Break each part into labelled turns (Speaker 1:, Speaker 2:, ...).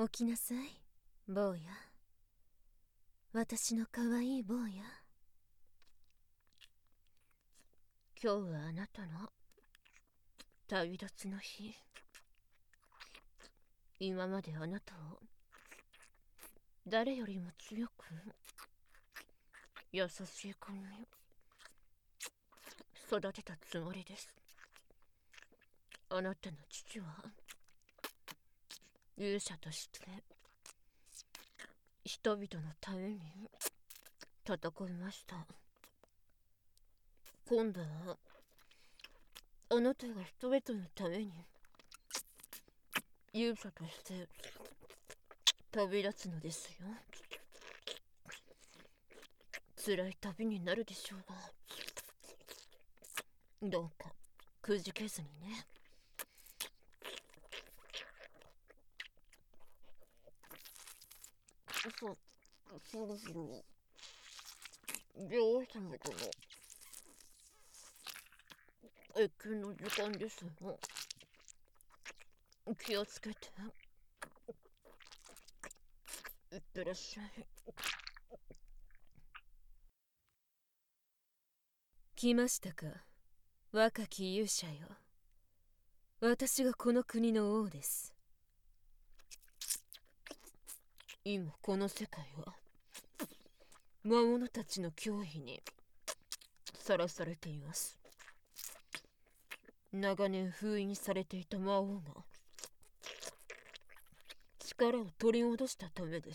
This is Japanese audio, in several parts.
Speaker 1: 起きなさい、坊や。私の可愛い坊や。今日はあなたの旅立ちの日。今まであなたを誰よりも強く優しい子に育てたつもりです。あなたの父は勇者として人々のために戦いました。今度はあなたが人々のために勇者として旅立つのですよ。辛い旅になるでしょうが、どうかくじけずにね。そろそろ女王様との謁見の時間ですよ。気をつけていってらっしゃい。来ましたか、若き勇者よ。私がこの国の王です。今この世界は魔物たちの脅威にさらされています。長年封印されていた魔王が力を取り戻したためです。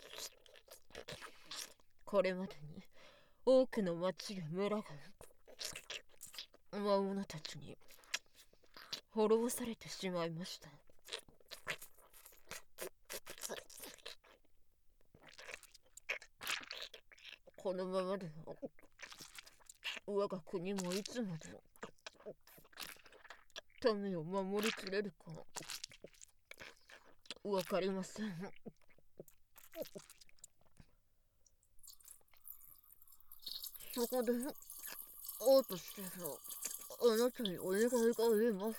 Speaker 1: これまでに多くの町や村が魔物たちに滅ぼされてしまいました。このままでは我が国もいつまで民を守りきれるかわかりません。そこで王としてあなたにお願いがあります。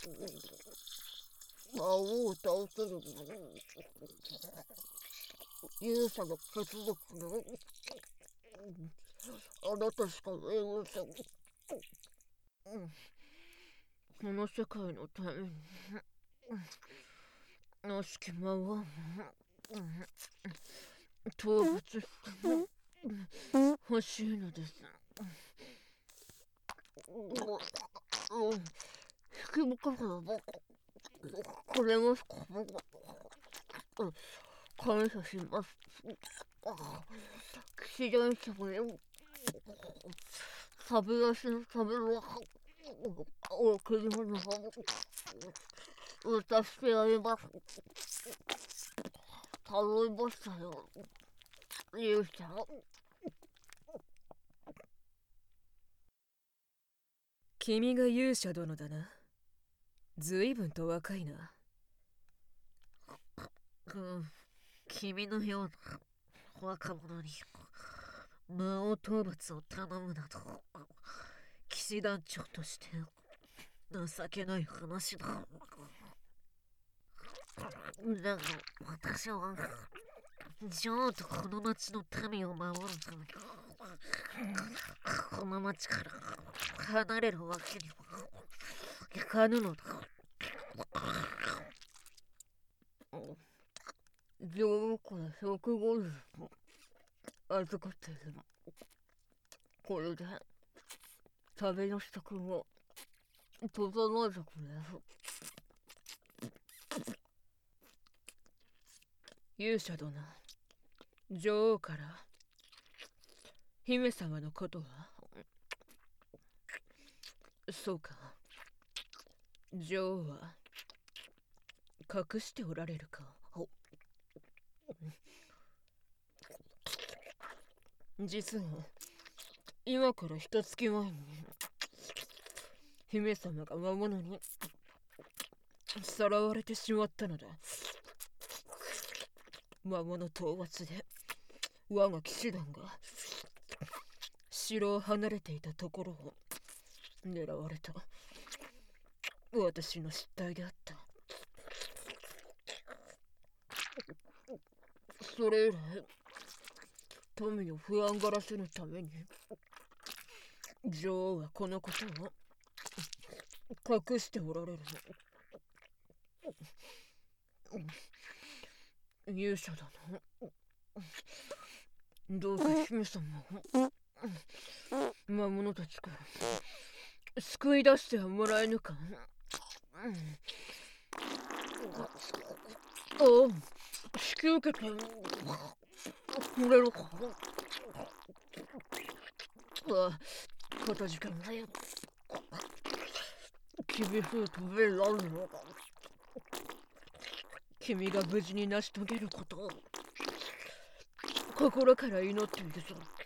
Speaker 1: 魔王を倒せる勇者の血族のあなたしかいません。この世界のために悪しき魔王討伐して欲しいのです。引き深くくれますか。感謝します。騎士団様にサビ出しのための贈り物を渡してやります。頼みましたよ、勇者。君が勇者殿だな。ずいぶんと若いな。君のような若者に魔王討伐を頼むなど、騎士団長として情けない話だ。だが私は女王とこの町の民を守るためにこの町から離れるわけにはいかぬのだ。女王から150預かっている。これで旅の支度を整えてくれ。勇者殿、女王から姫様のことは？そうか、女王は隠しておられるか。実は今から一月前に姫様が魔物にさらわれてしまったのだ。魔物討伐で我が騎士団が城を離れていたところを狙われた。私の失態であった。 それ以来富の不安がらせぬために女王はこのことを隠しておられるの。勇者だな。どうか姫様を魔物たちから救い出してはもらえぬか。おう、引き受けてくれるか。かたじけない。厳しい飛べらんの。君が無事に成し遂げることを心から祈っているぞ。